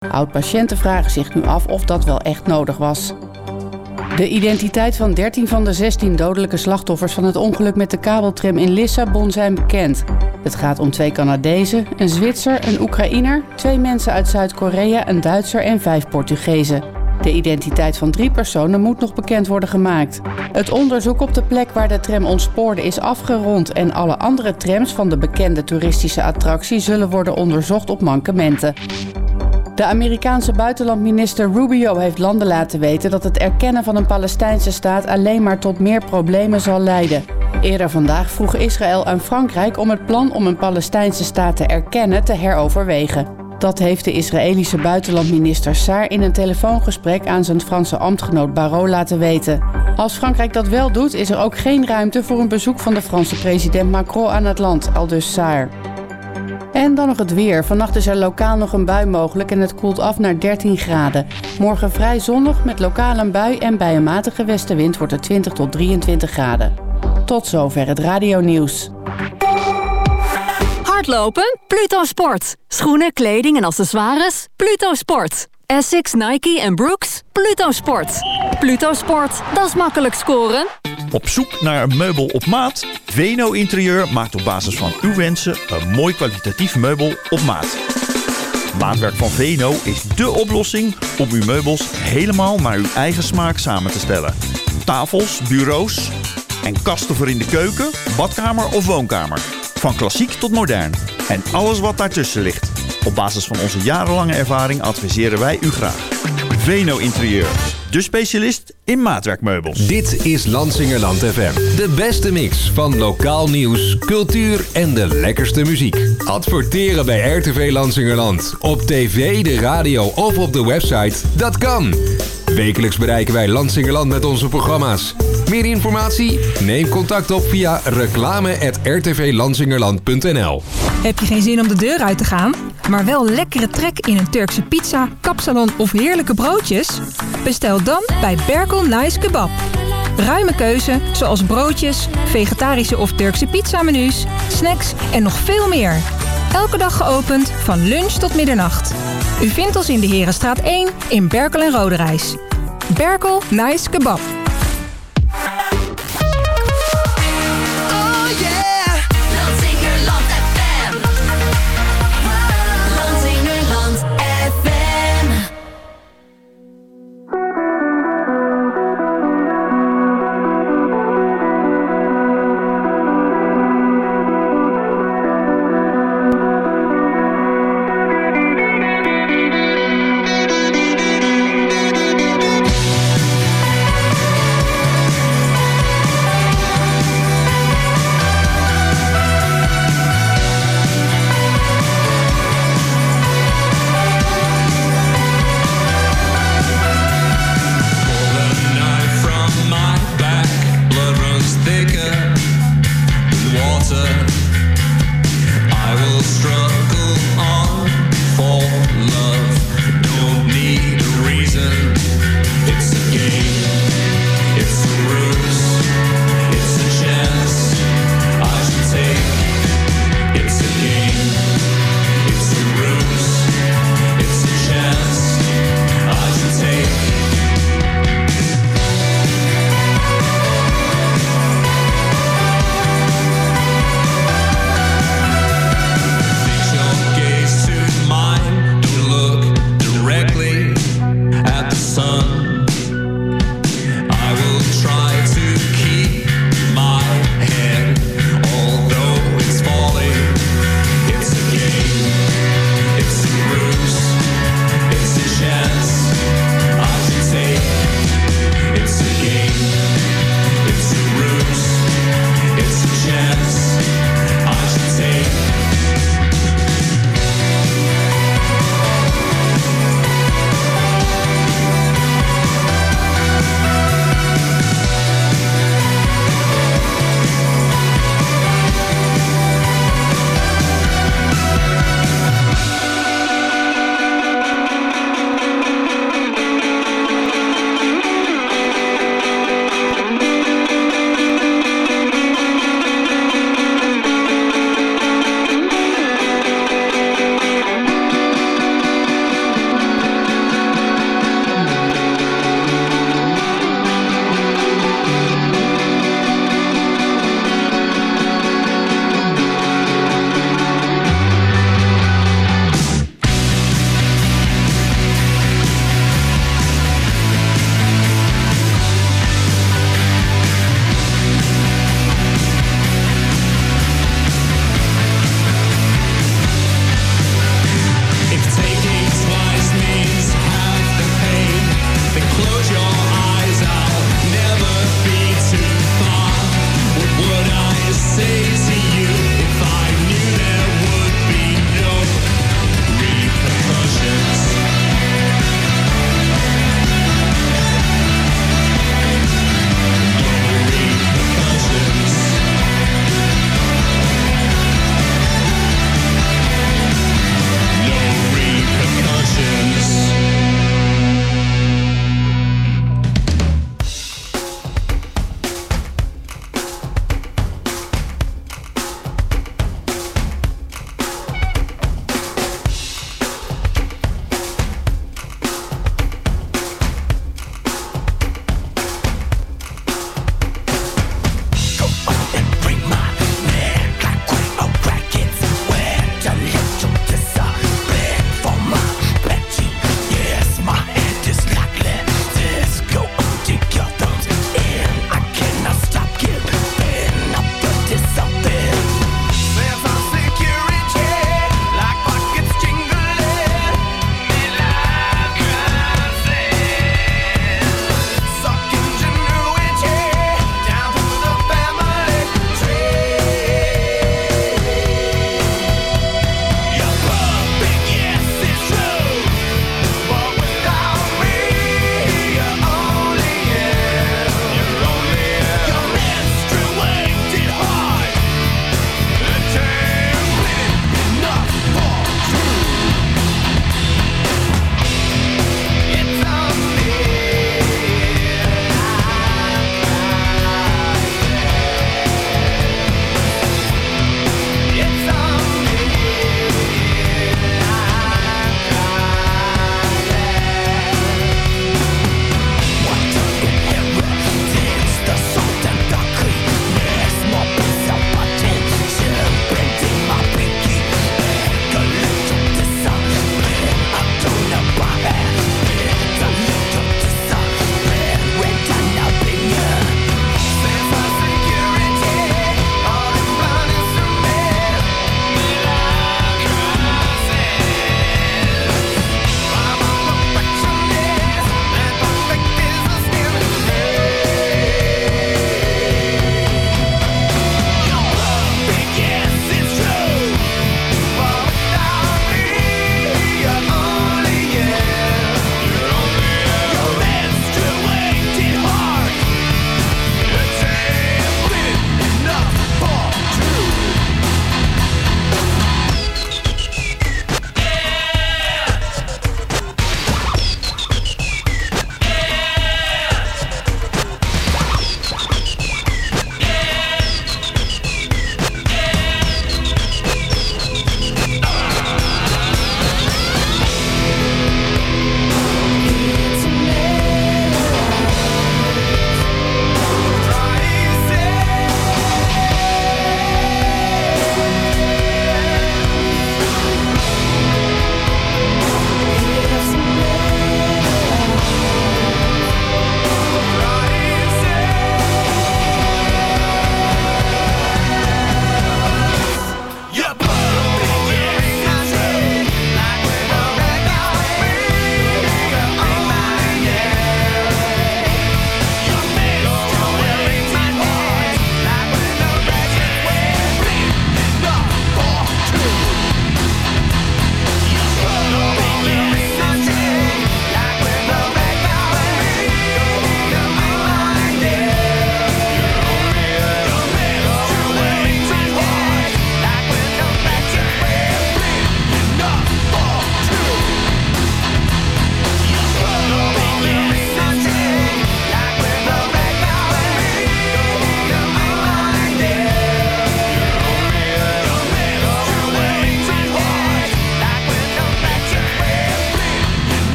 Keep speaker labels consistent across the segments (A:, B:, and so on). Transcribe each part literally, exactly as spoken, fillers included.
A: Oud-patiënten vragen zich nu af of dat wel echt nodig was. De identiteit van dertien van de zestien dodelijke slachtoffers van het ongeluk met de kabeltram in Lissabon zijn bekend. Het gaat om twee Canadezen, een Zwitser, een Oekraïner, twee mensen uit Zuid-Korea, een Duitser en vijf Portugezen. De identiteit van drie personen moet nog bekend worden gemaakt. Het onderzoek op de plek waar de tram ontspoorde is afgerond en alle andere trams van de bekende toeristische attractie zullen worden onderzocht op mankementen. De Amerikaanse buitenlandminister Rubio heeft landen laten weten dat het erkennen van een Palestijnse staat alleen maar tot meer problemen zal leiden. Eerder vandaag vroeg Israël aan Frankrijk om het plan om een Palestijnse staat te erkennen te heroverwegen. Dat heeft de Israëlische buitenlandminister Saar in een telefoongesprek aan zijn Franse ambtgenoot Barrot laten weten. Als Frankrijk dat wel doet, is er ook geen ruimte voor een bezoek van de Franse president Macron aan het land, aldus Saar. En dan nog het weer. Vannacht is er lokaal nog een bui mogelijk en het koelt af naar dertien graden. Morgen vrij zonnig met lokaal een bui en bij een matige westenwind wordt het twintig tot drieëntwintig graden. Tot zover het radionieuws.
B: Hardlopen? Pluto Sport. Schoenen, kleding en accessoires? Pluto Sport. Essex, Nike en Brooks? Pluto Sport. Pluto Sport, dat is makkelijk scoren.
C: Op zoek naar een meubel op maat? Veno Interieur maakt op basis van uw wensen een mooi kwalitatief meubel op maat. Maatwerk van Veno is dé oplossing om uw meubels helemaal naar uw eigen smaak samen te stellen. Tafels, bureaus en kasten voor in de keuken, badkamer of woonkamer. Van klassiek tot modern. En alles wat daartussen ligt. Op basis van onze jarenlange ervaring adviseren wij u graag. Veno Interieur. De specialist in maatwerkmeubels.
D: Dit is Lansingerland F M. De beste mix van lokaal nieuws, cultuur en de lekkerste muziek. Adverteren bij R T V Lansingerland. Op tv, de radio of op de website. Dat kan. Wekelijks bereiken wij Lansingerland met onze programma's. Meer informatie? Neem contact op via reclame at r t v lansingerland punt n l.
E: Heb je geen zin om de deur uit te gaan, maar wel lekkere trek in een Turkse pizza, kapsalon of heerlijke broodjes? Bestel dan bij Berkel Nice Kebab. Ruime keuze zoals broodjes, vegetarische of Turkse pizzamenu's, snacks en nog veel meer. Elke dag geopend van lunch tot middernacht. U vindt ons in de Herenstraat één in Berkel en Roderijs. Berkel Nice Kebab.
F: Yeah.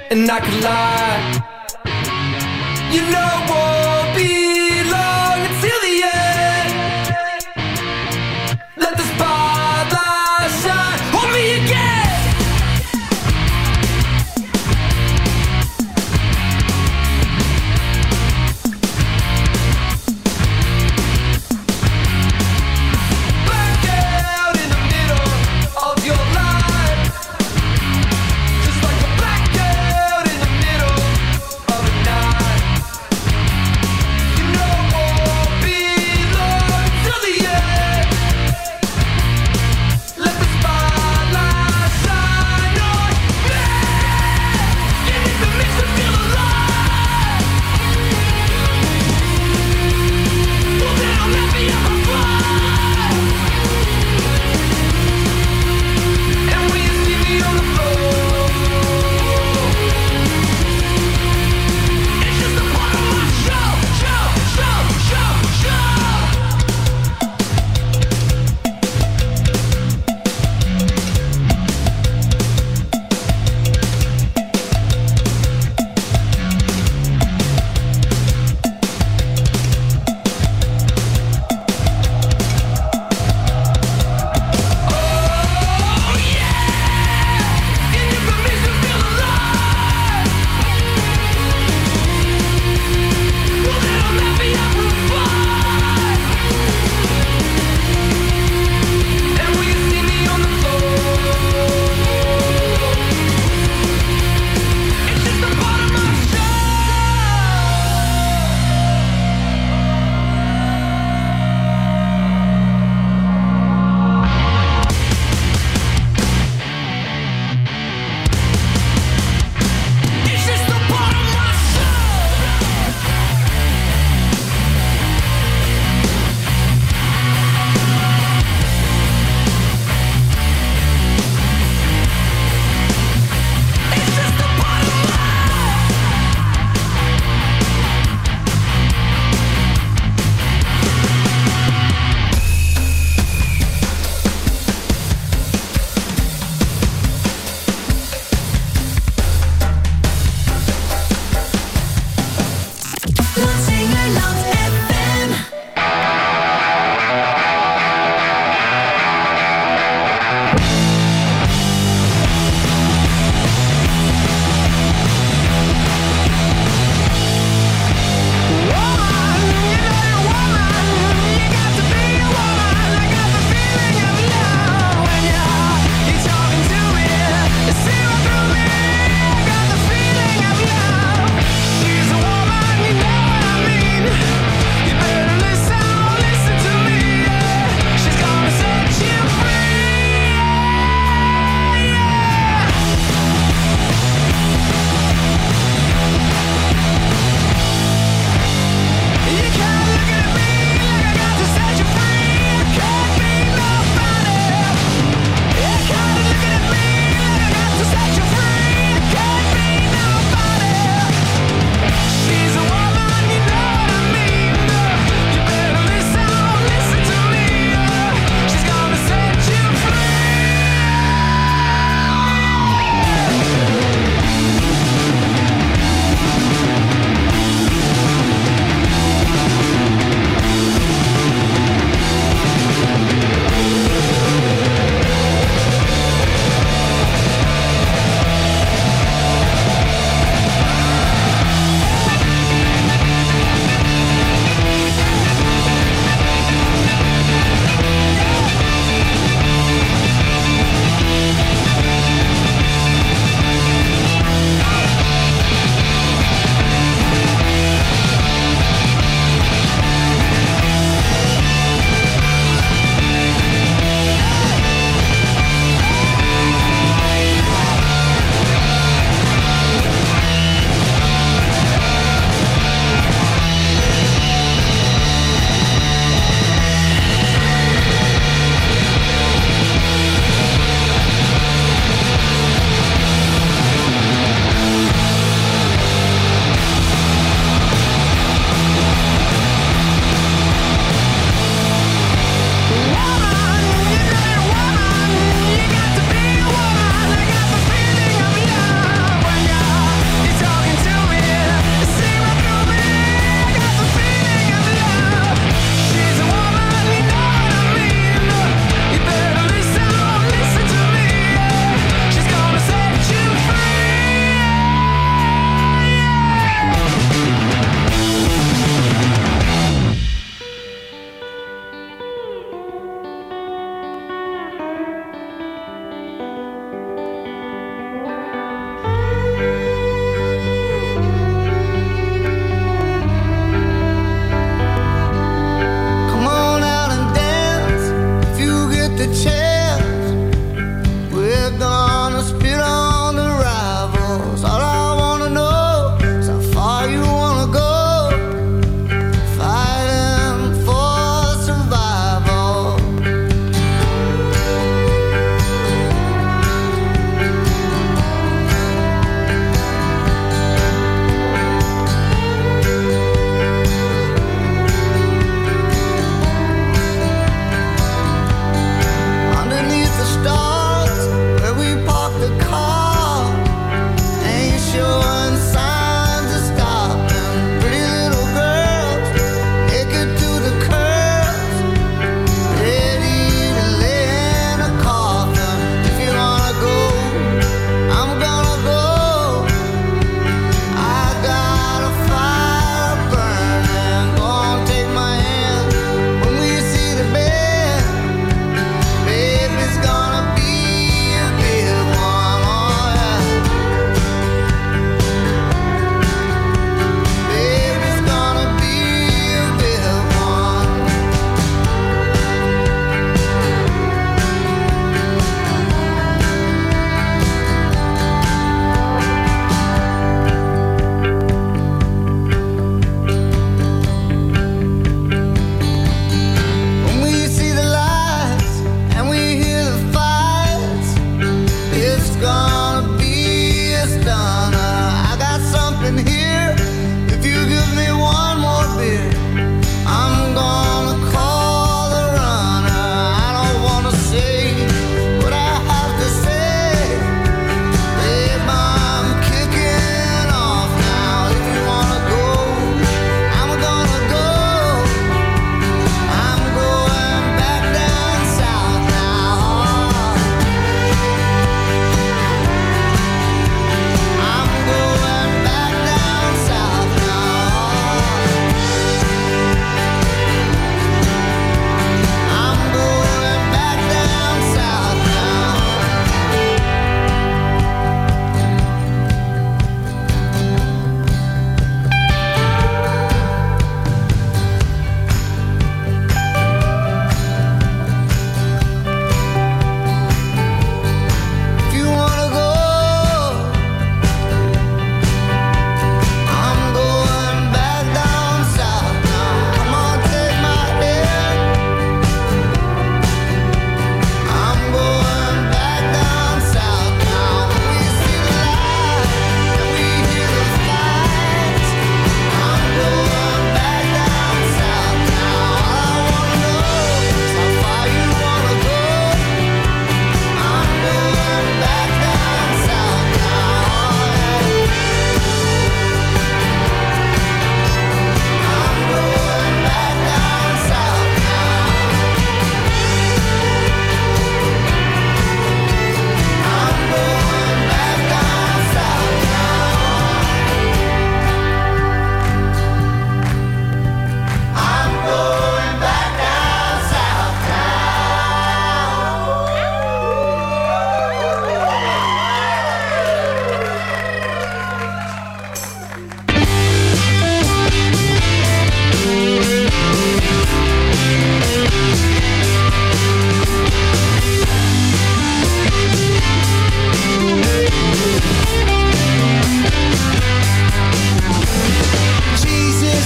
F: and I could lie. You know it won't be long until the end. Let the spotlight shine on me again. Black out in the middle of your life, just like a blackout in the middle of a night.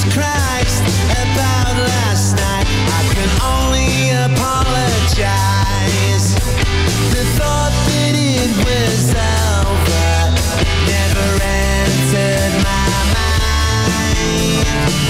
G: Jesus Christ, about last night. I can only apologize. The thought that it was over never entered my mind.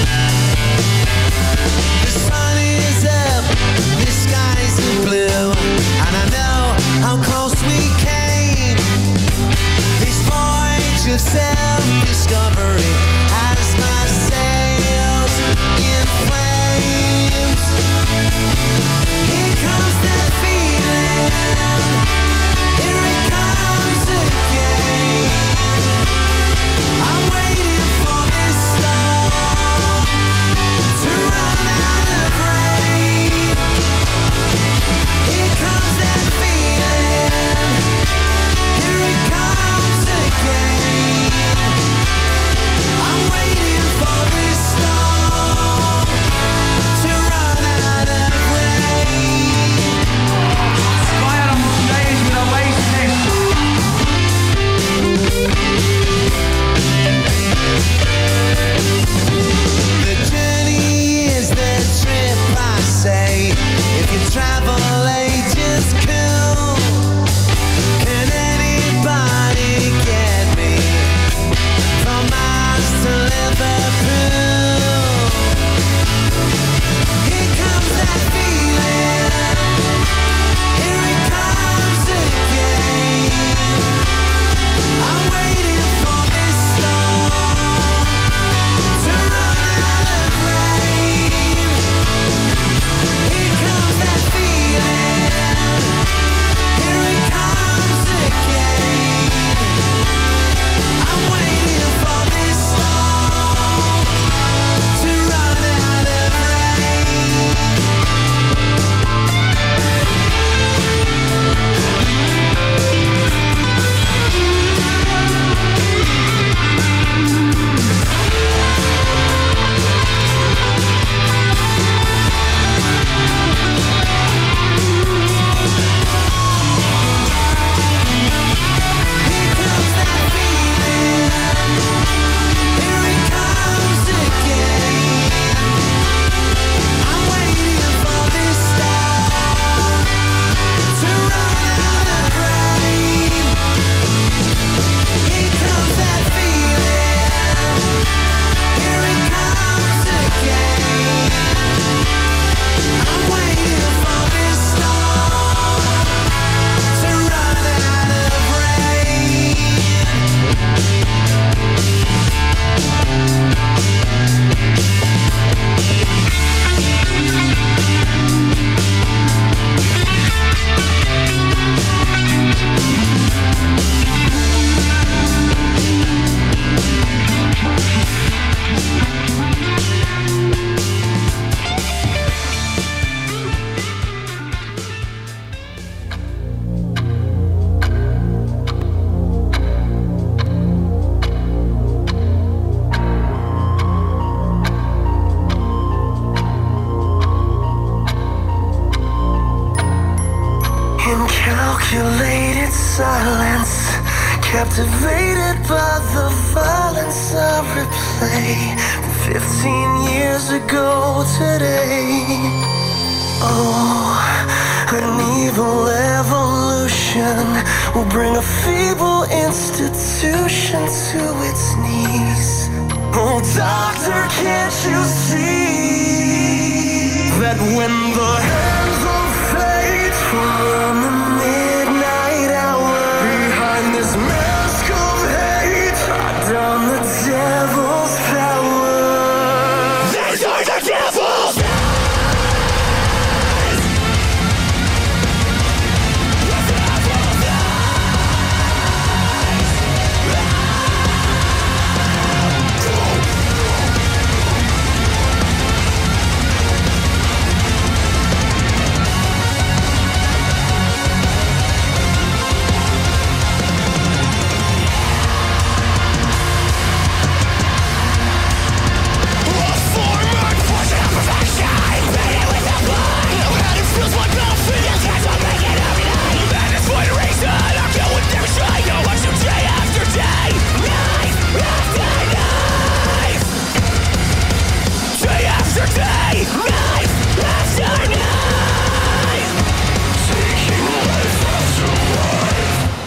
G: The sun is up, the skies are blue, and I know how close we came. This voyage of self-discovery has my sails in flames. Here comes that feeling, here it comes again. I'm waiting for this storm to run out of rain. Here comes that feeling, here it comes again. I'm waiting for this storm to run out of rain.
F: Squire on stage with Oasis.
G: The journey is the trip, I say. If you travel agents cool, can anybody get me from Mars to Liverpool? Here comes that feeling, here it comes again. I'm waiting for this storm to run out of rain. Here comes that feeling, here it comes again. I'm waiting for this storm to run out of rain. Here comes that feeling, here it comes again. I'm waiting for this storm to run out of rain. Here comes that feeling, here it comes again. I'm waiting for this storm to run out of rain. Incalculated silence, captivated by the violence of replay. Fifteen years ago today. Oh, an evil evolution will bring a feeble institution to its knees. Oh, doctor, can't you see that when the hands of fate from the midnight hour behind this mask of hate are done the devil's power? These are the devil's!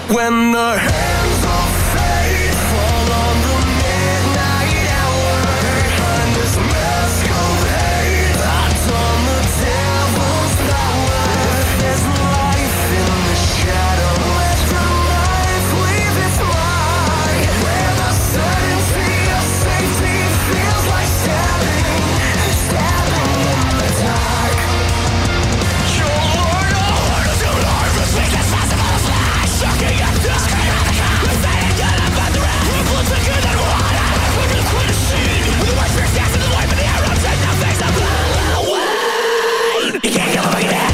G: When the hands of fate fall on the midnight hour, behind this mask of hate, I don the devil's power. There's life in the shadow, let the life leave its mark. Where the certainty of safety feels like stabbing, stabbing in the dark. Your mortal heart is your life as weak as possible flash, sucking at the sky of the car. We're saying good about the rest, we're floating good and water. We're gonna quit the scene, with the white fierce gas in the light, but the arrows take no face to blow away. You can't kill me yet.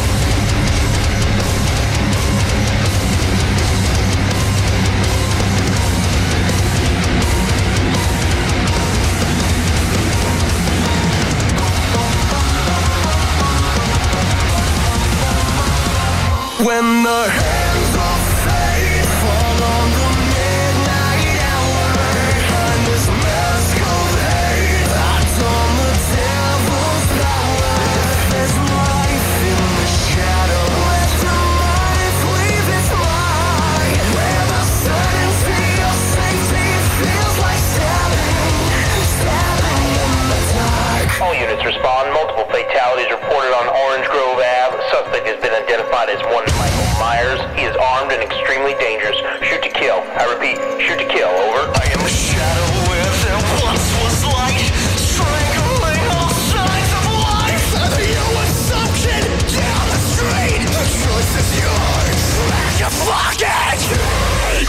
G: When the hands of fate fall on the midnight hour, behind this mask of hate, I don the devil's power. There's life in the shadow, let the life leave its mark. Where the certainty of safety feels like stabbing, stabbing in the dark.
H: All units respond. Multiple fatalities reported on Orange Grove Avenue. Suspect has been identified as one Michael Myers. He is armed and extremely dangerous. Shoot to kill. I repeat, shoot to kill. Over.
G: I am the shadow where there once was light, strangling all signs of life. And you were sunken down the street. The choice is yours. Back your fucking feet.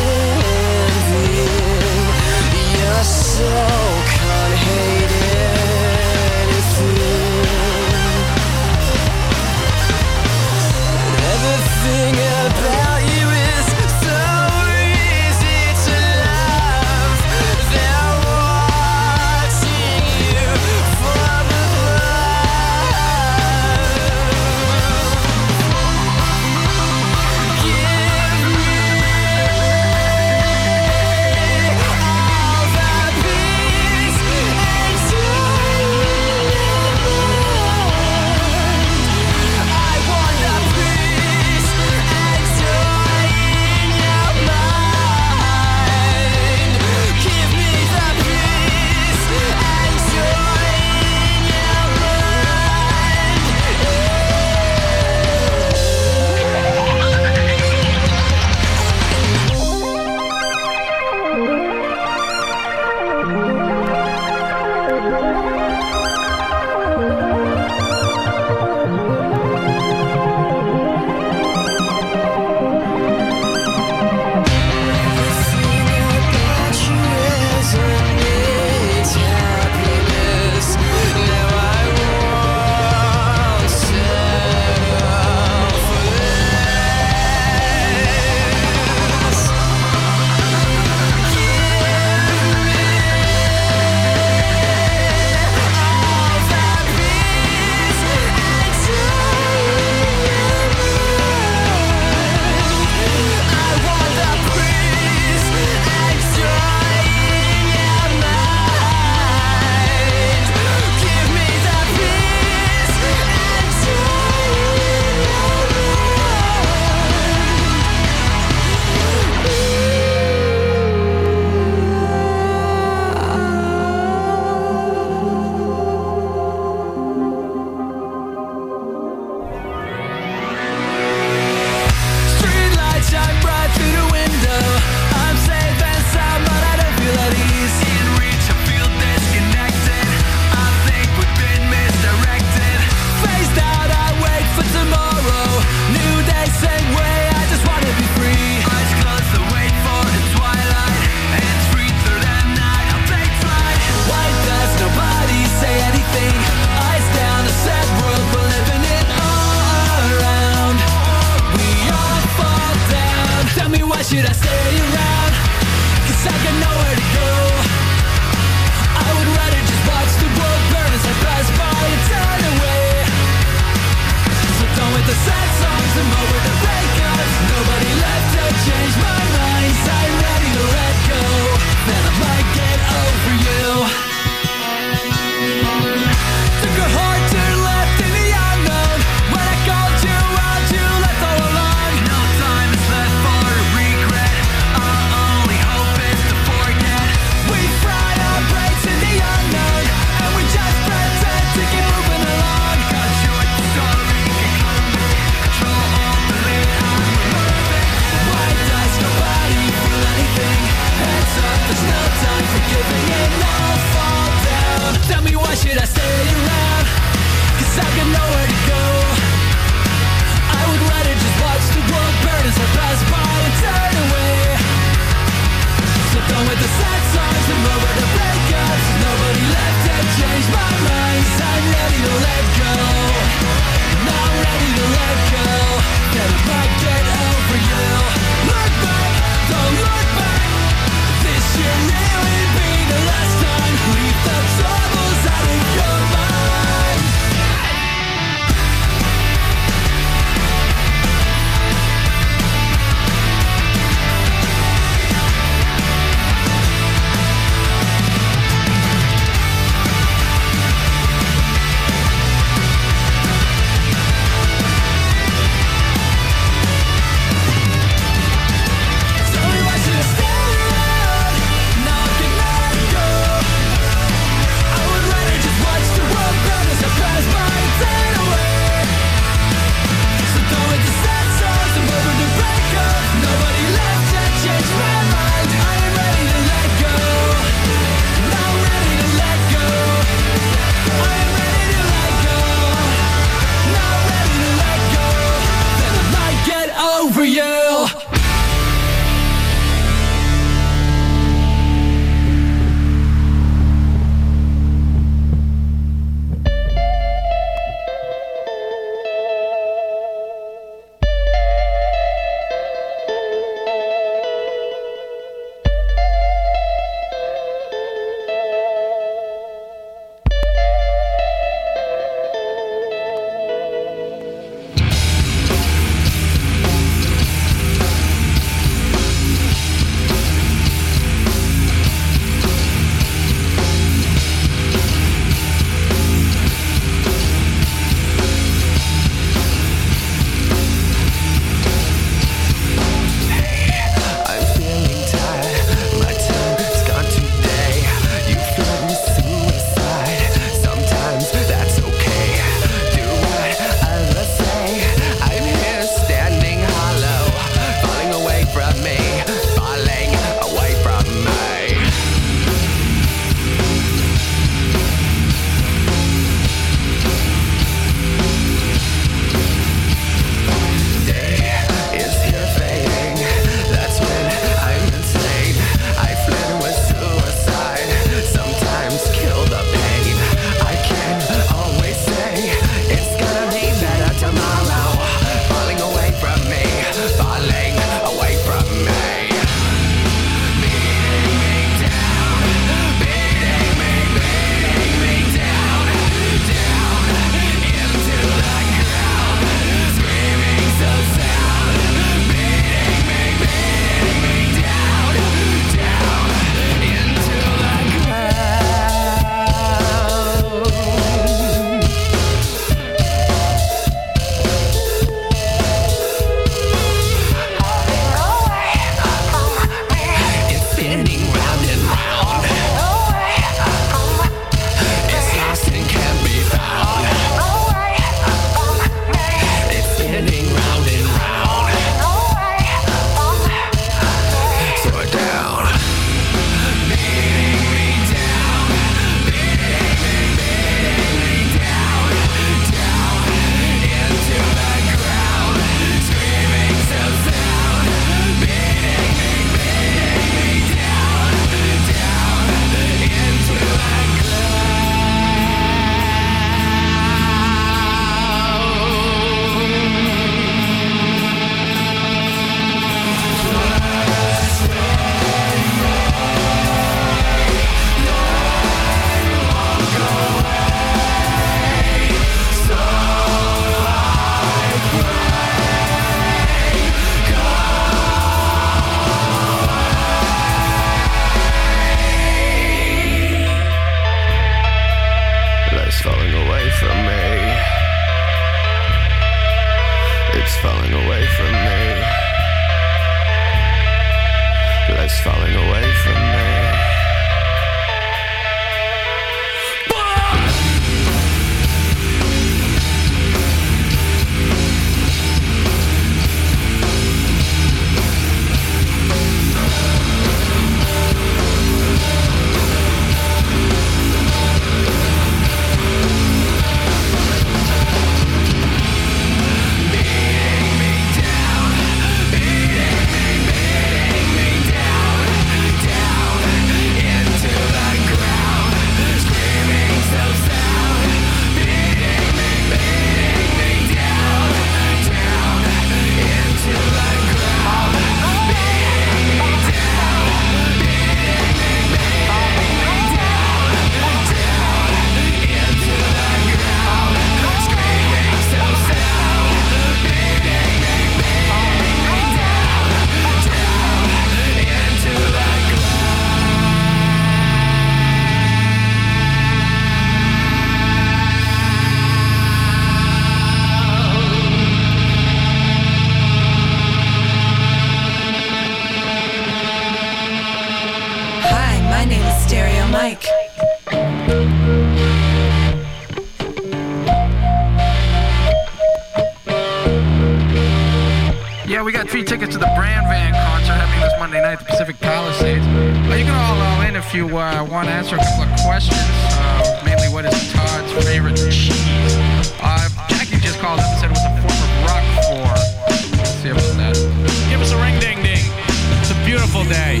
I: we got free tickets to the Brand Van concert happening this Monday night at the Pacific Palisades. Uh, you can all all in if you uh, want to answer a couple of questions. Uh, mainly, what is Todd's favorite cheese? Uh, Jackie just called up and said it was a form of Roquefort. Let's see about that. Give us a ring ding ding. It's a beautiful day.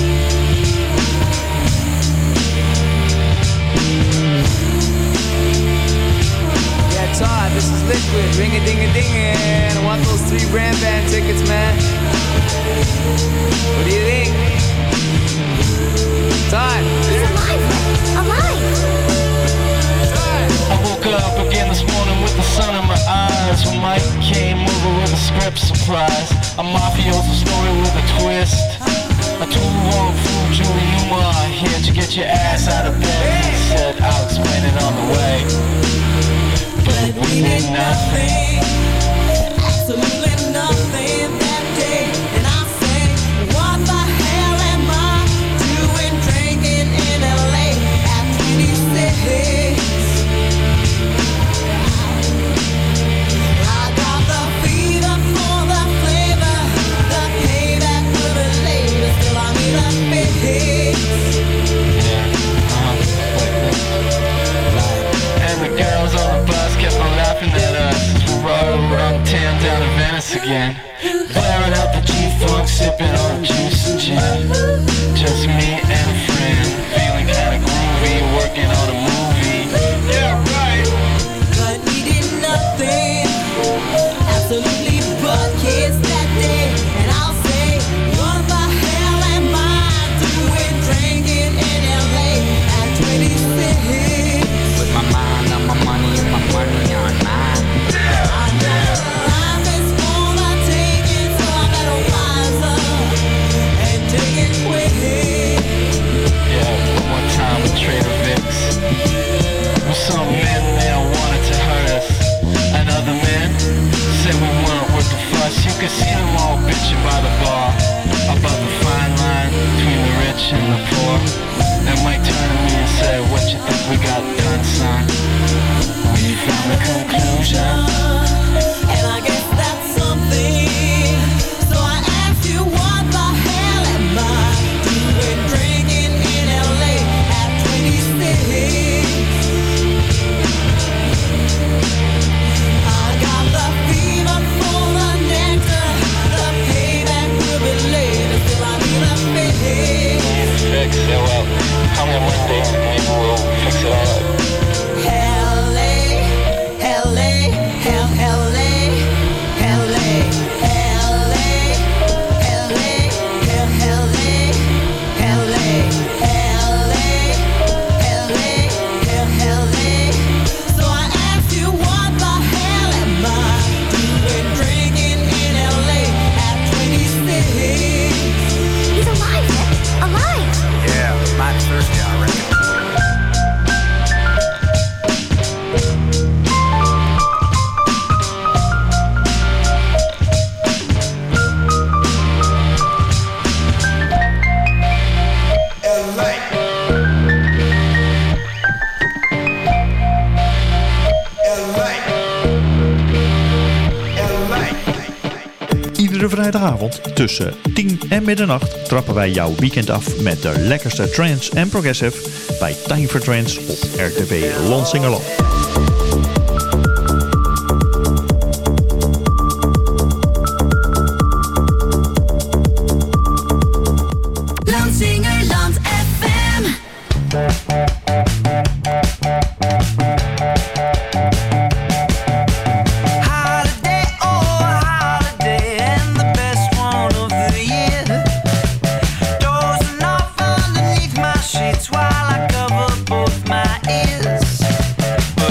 F: Todd, this is Liquid, ring-a-ding-a-dingin'. I want those three Brand Van tickets, man. What do you think? Todd.
J: He's alive, alive.
F: Todd.
K: I woke up again this morning with the sun in my eyes when Mike came over with a script surprise. A mafioso story with a twist. A too long fool, Julie Newmar here to get your ass out of bed. He said, I'll explain it on the way. But we did nothing, absolutely nothing that day. And I say, what the hell am I doing drinking in L A at twenty-six? I got the fever for the flavor, the payback will be later. Still I need a fix. And the girls on the bus kept on laughing at us. We rode around town down to Venice again, blaring out the G-Funk, sipping on juice and gin. Just me and a friend, feeling kinda groovy, working on a movie. Yeah, right. But we did nothing, absolutely but kiss that day. And I'll say, what the hell am I doing drinking in L A at twenty-six? With my mind on my money and my money on mine. I know life is for the taking, so I better wise up and take it quick. Yeah, one more time with Trader Vic's. With some men, they all wanted to hurt us, and other men said we weren't worth the fuss. You could see them all bitching by the bar about the fine line between the rich and the poor. And Mike turned to me and said, what you think we got done, son? We found a conclusion, and I guess that's something. So I asked you, what the hell am I doing drinking in L A at twenty-six? I got the fever for the nectar, the payback will be later. Still I need a fix. Fix it, well, call me on Monday, maybe we'll fix it all up. L A, L A, L L A, L A, L A, L A, L A, L A, L A, L A. So I asked you, what the hell am I doing drinking in L A at twenty-six?
J: He's alive, alive.
F: Yeah, mighty thirsty, I reckon.
C: Iedere vrijdagavond tussen tien en middernacht trappen wij jouw weekend af met de lekkerste trance en progressive bij Time for Trance op R T V Lansingerland.
J: Lansingerland F M.
F: Holiday, oh holiday, and the best one of the year. Dozing off underneath my sheets while I cover both my ears.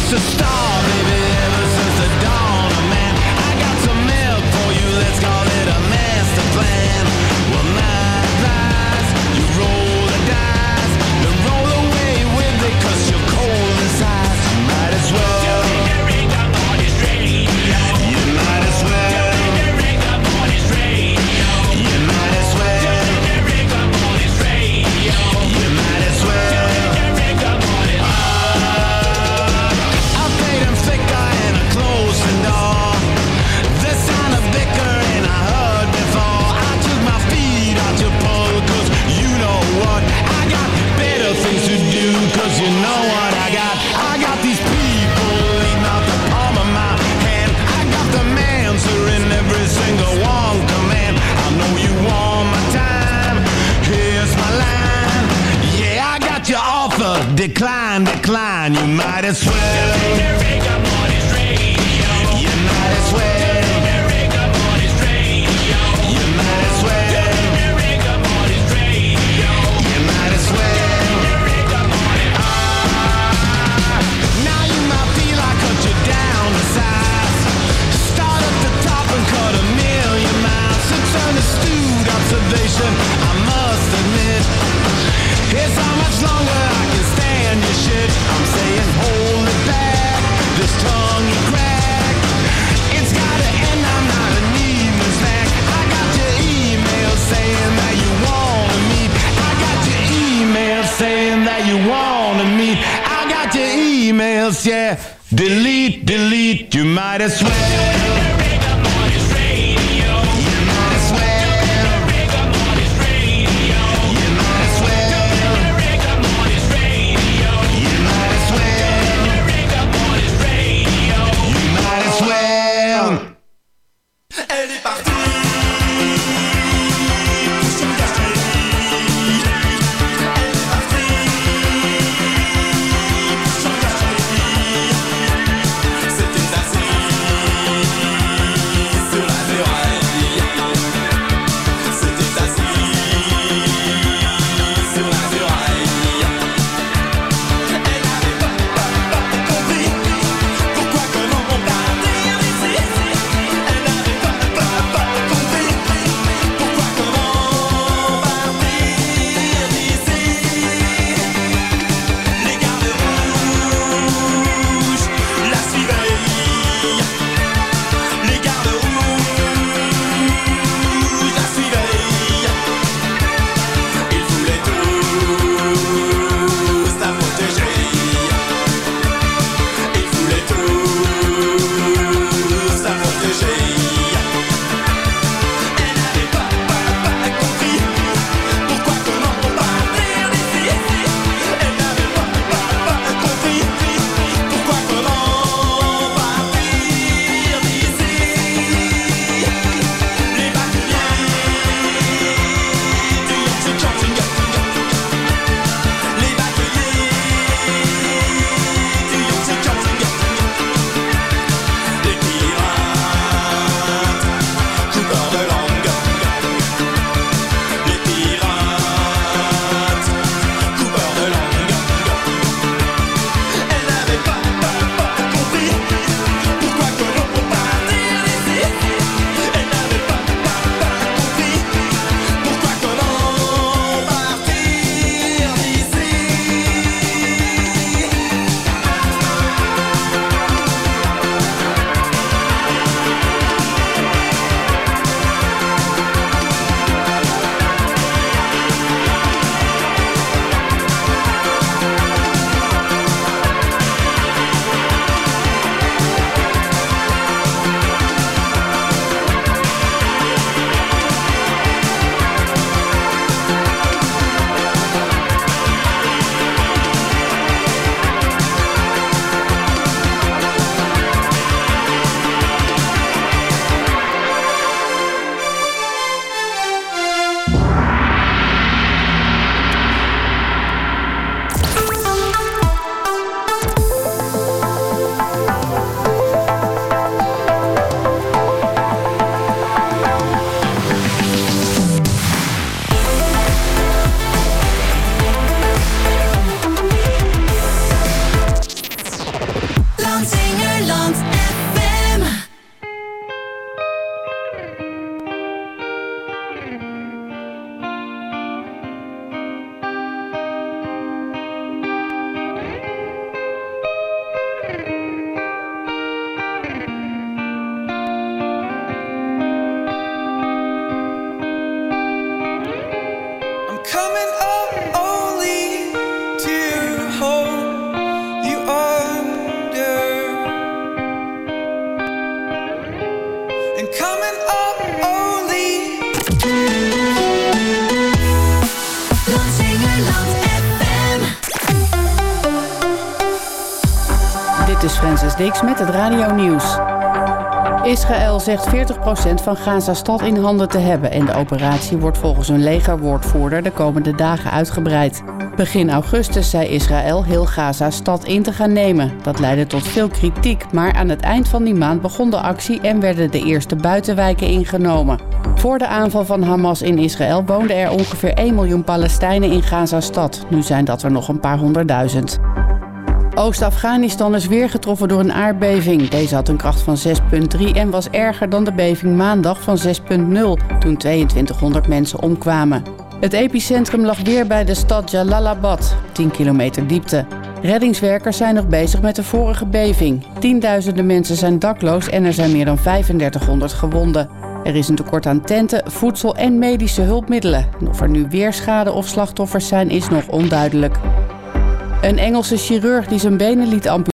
L: used to star, baby, ever since the dawn of man. I got some milk for you, let's call it a master plan. Well, my advice, you roll the dice, then roll away with it, cause you're cold inside. You might as well. You might as well. You might as well. You might as well. I played him thicker and I closed the door. The sound of liquor and I heard before. I took my feet out your pole, cause you know what? I got better things to do, cause you know what I got? I got these people eating out the palm of my hand. I got the answer in every single one command. I know you want my time, here's my line. Yeah, I got your offer, decline, decline. You might as well. You might as well. You might as well. You might as well. Ah, now you might feel I cut you down to size. Start at the top and cut a million miles. It's an astute observation, I must admit. Here's how much longer I can stand your shit. I'm saying hold it back, this tongue you crack. It's gotta end, I'm not an evening snack. I got your email saying that you wanna meet. I got your email saying that you wanna meet. I got your emails, yeah. Delete, delete, you might as well.
G: Elle est partie. C'était ainsi.
A: Dit is Francis Dix met het Radio Nieuws. Israël zegt veertig procent van Gaza-stad in handen te hebben en de operatie wordt volgens een legerwoordvoerder de komende dagen uitgebreid. Begin augustus zei Israël heel Gaza-stad in te gaan nemen. Dat leidde tot veel kritiek, maar aan het eind van die maand begon de actie en werden de eerste buitenwijken ingenomen. Voor de aanval van Hamas in Israël woonden er ongeveer één miljoen Palestijnen in Gaza-stad. Nu zijn dat er nog een paar honderdduizend. Oost-Afghanistan is weer getroffen door een aardbeving. Deze had een kracht van zes komma drie en was erger dan de beving maandag van zes komma nul, toen tweeëntwintighonderd mensen omkwamen. Het epicentrum lag weer bij de stad Jalalabad, tien kilometer diepte. Reddingswerkers zijn nog bezig met de vorige beving. Tienduizenden mensen zijn dakloos en er zijn meer dan vijfendertighonderd gewonden. Er is een tekort aan tenten, voedsel en medische hulpmiddelen. En of er nu weer schade of slachtoffers zijn, is nog onduidelijk. Een Engelse chirurg die zijn benen liet amputeren